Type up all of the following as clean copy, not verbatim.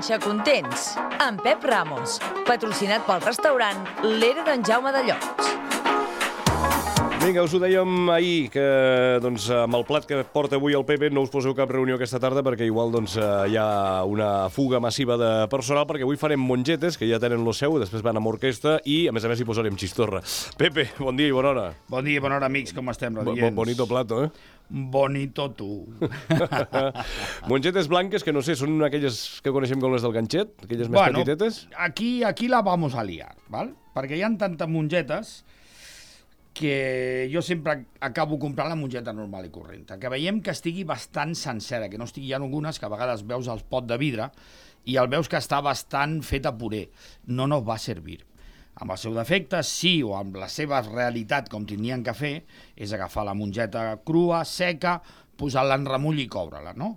Panxa Contents, amb Pep Ramos, patrocinat pel restaurant L'Era d'en Jaume de Llots. Vinga, us ho dèiem ahir, que doncs, amb el plat que porta avui el Pepe no us poseu cap reunió aquesta tarda perquè igual doncs, hi ha una fuga massiva de personal, perquè avui farem mongetes, que ja tenen lo seu, després van amb orquestra i, a més hi posarem xistorra. Pepe, bon dia i bona hora. Bon dia i bona hora, amics, com estem, radiants? Bonito plato, Bonito tu. Mongetes blanques, que no sé, són aquelles que coneixem com les del ganxet, aquelles més petitetes? Aquí la vamos a liar, ¿val? Perquè hi ha tantes mongetes que jo sempre acabo comprant la mongeta normal i corrent, que veiem que estigui bastant sencera, que no estigui, hi ha algunes que a vegades veus el pot de vidre i el veus que està bastant fet a puré. No nos va servir. Amb el seu defecte, sí, o amb la seva realitat, com tindrien que fer, és agafar la mongeta crua, seca, posar-la en remull i coure-la, no?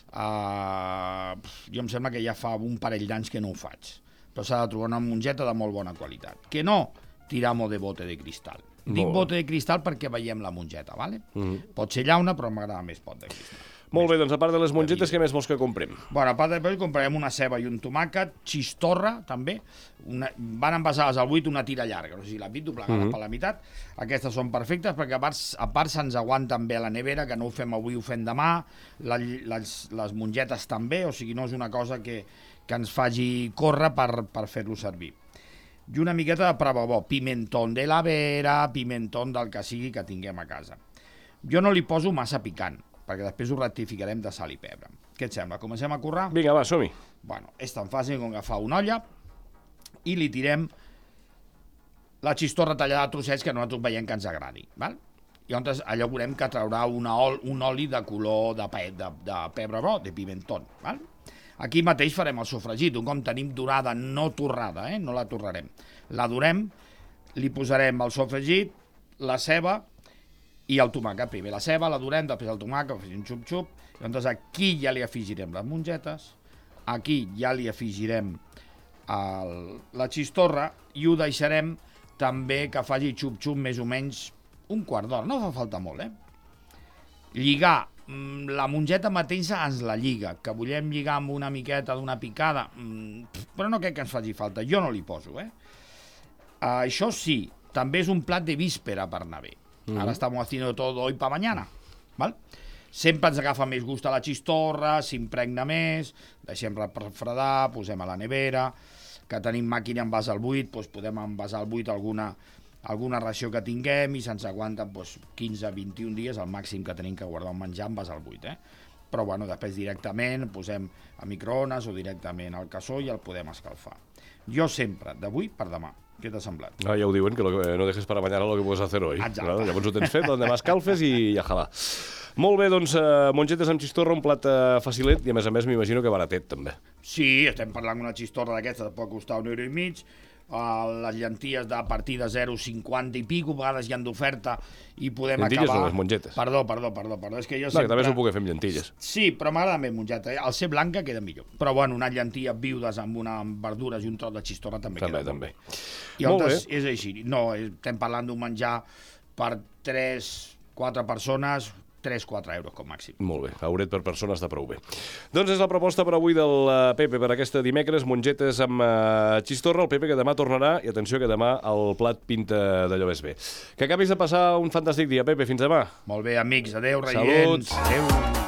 Jo em sembla que ja fa un parell d'anys que no ho faig, però s'ha de trobar una mongeta de molt bona qualitat. Que no, tiramos de bote de cristal. Dic bote de cristal perquè veiem la mongeta, ¿vale? Pot ser llauna, però m'agrada més pot de cristal. Molt bé, doncs a part de les mongetes, què més vols que comprem? Bueno, a part de comprarem una ceba i un tomàquet, xistorra, també. Van envasades al buit una tira llarga, o sigui, la pinto plegada per la meitat. Aquestes són perfectes perquè a part se'ns aguanten bé a la nevera, que no ho fem avui, ho fem demà. Les mongetes també, o sigui, no és una cosa que ens faci córrer per fer-lo servir. I una miqueta de pravabó, pimentón de la vera, pimentón del que sigui que tinguem a casa. Jo no li poso massa picant, perquè després ho rectificarem de sal i pebre. Què et sembla? Comencem a currar? Vinga, va, som-hi. Bueno, és tan fàcil com agafar una olla i li tirem la xistorra tallada a trossets que nosaltres veiem que ens agradi, val? I llavors allò veurem que traurà un oli de color de pebre bo, de pimentón, val? Aquí mateix farem el sofregit, un com tenim dorada, no torrada, no la torrarem. La dorem, li posarem el sofregit, la ceba i el tomàquet. Primer la ceba, la dorem, després el tomàquet, un xup-xup. Llavors aquí ja li afegirem les mongetes, aquí ja li afegirem la xistorra i ho deixarem també que faci xup-xup més o menys un quart d'hora. No fa falta molt, Lligar. La mongeta mateixa ens la lliga, que volem lligar amb una miqueta d'una picada, però no crec que ens faci falta, jo no li poso, Això sí, també és un plat de víspera per anar bé. Ara estamos haciendo todo hoy para mañana, ¿vale? Sempre ens agafa més gust a la xistorra, s'impregna més, deixem refredar, posem a la nevera, que tenim màquina envàs al buit, doncs podem envasar al buit alguna ració que tinguem i se'ns aguanta 15-21 dies, el màxim que tenim que guardar un menjar envàs al buit, Però bueno, després directament posem a microones o directament al cassó i el podem escalfar. Jo sempre, d'avui per demà. Què t'ha semblat? Ja ho diuen, que no dejes para mañana lo que puedes hacer hoy. Exacte. Llavors ho tens fet, demà escalfes i ja jalà. Molt bé, doncs, mongetes amb xistorra, un plat facilet i a més m'imagino que baratet, també. Sí, estem parlant d'una xistorra d'aquesta, pot costar €1,5. Les llenties a partir de 0,50 i pico, a vegades hi han d'oferta i podem llentilles acabar... o les mongetes? Perdó, és que jo sempre... Que també s'ho puc fer amb llentilles. Sí, però m'agrada més mongeta, Al ser blanca queda millor. Però bueno, unes llenties viudes amb verdures i un tros de xistorra també queda molt bé. I llavors és així. No, estem parlant d'un menjar per 3-4 persones, 3-4 euros com màxim. Molt bé, hauret per persona està prou bé. Doncs és la proposta per avui del Pepe per aquesta dimecres, mongetes amb xistorra. El Pepe que demà tornarà, i atenció que demà el plat pinta d'allò més bé. Que acabis de passar un fantàstic dia, Pepe. Fins demà. Molt bé, amics. Adéu, reients. Salut. Adéu.